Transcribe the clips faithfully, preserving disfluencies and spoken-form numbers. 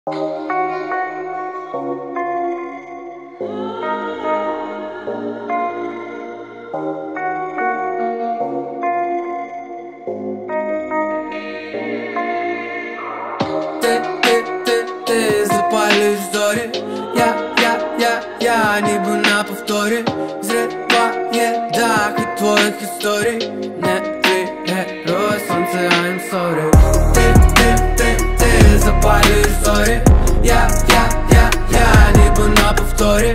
Ти, ти, ти, ти запалюєш зорі. Я, я, я, я ніби на повторі. Зриває дах від твоїх історій. Не ти герой, сонце, I'm sorry. Ти, ти, ти, ти запалюєш зорі. Я, я, я, я ніби на повторі.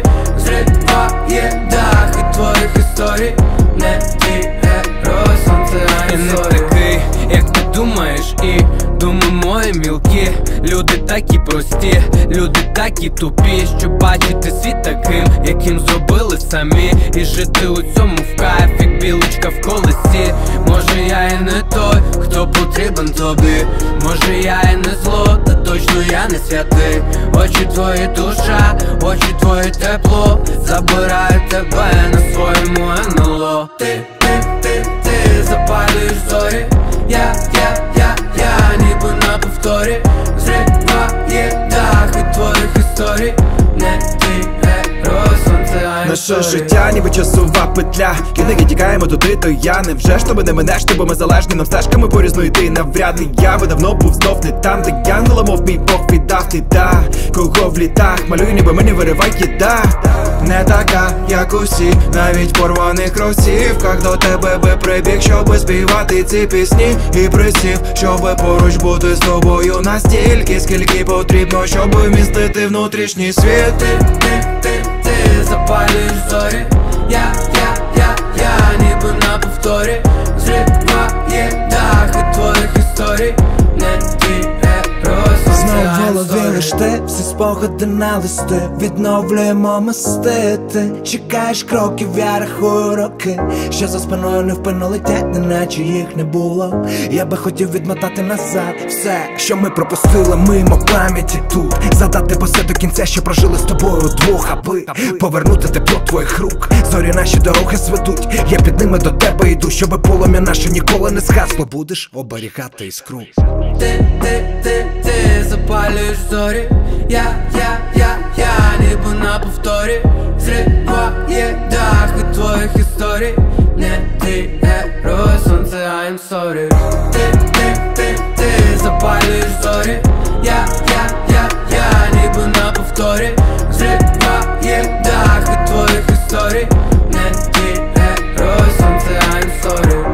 Зриває дах від твоїх історій. Не ти герой, сонце, I'm sorry. Не такий, як ти думаєш, і думи мої мілкі. Люди такі прості, люди такі тупі, щоб бачити світ таким, яким зробили самі. І жити у цьому в кайф, як білочка в колесі. Може я і не той, хто потрібен тобі. Може я і не зло, та точно я не святий. Очі твої душа, очі твої тепло. Забираю тебе на своєму НЛО. Ти, ти, ти, ти запалюєш зорі. Я, я, я, я ніби на повторі. Зриває дах від твоїх історій. Не ти герой, сонце, I'm sorry. Наше життя ніби часова петля. Іноді тікаємо туди, то я. Невже ж тебе не минеш, ти, бо ми залежні, нам стежками порізно йти навряд. І я би давно був знов не там, де янгола, мов мій Бог віддав. Ти да, кого в літах малюю, ніби мені виривай їда. Не така, як усі, навіть в порваних кросівках. До тебе би прибіг, щоби співати ці пісні. І присів, щоби поруч бути з тобою настільки, скільки потрібно, щоби вмістити внутрішній світ. Ти, ти, ти, ти запалюєш зорі. Я, я, я, я ніби на повторі. Зриває дах від твоїх історій. Не ти герой, сонце, Знов в I'm голові sorry. лиш ти, всі спогади на листи. Відновлюємо мости. Ти чекаєш кроків, я рахую роки, що за спиною невпинно летять, неначе їх не було. Я би хотів відмотати назад все, що ми пропустили мимо пам'яті тут. Задати все до кінця, що прожили з тобою двох, аби повернути тепло твоїх рук. Зорі наші дороги зведуть, я під ними до тебе йду, щоби полум'я наше ніколи не згасло. Будеш оберігати іскру. Ти, ти, ти, ти запалюєш зорі. Я, я, я, я ніби на повторі. Зриває дах від твоїх історій. Не ти герой, сонце, I'm sorry. Ти, ти, ти, ти запалюєш зорі. Я, я, я, я ніби на повторі. Зриває дах від твоїх історій. Не ти герой, сонце, I'm sorry.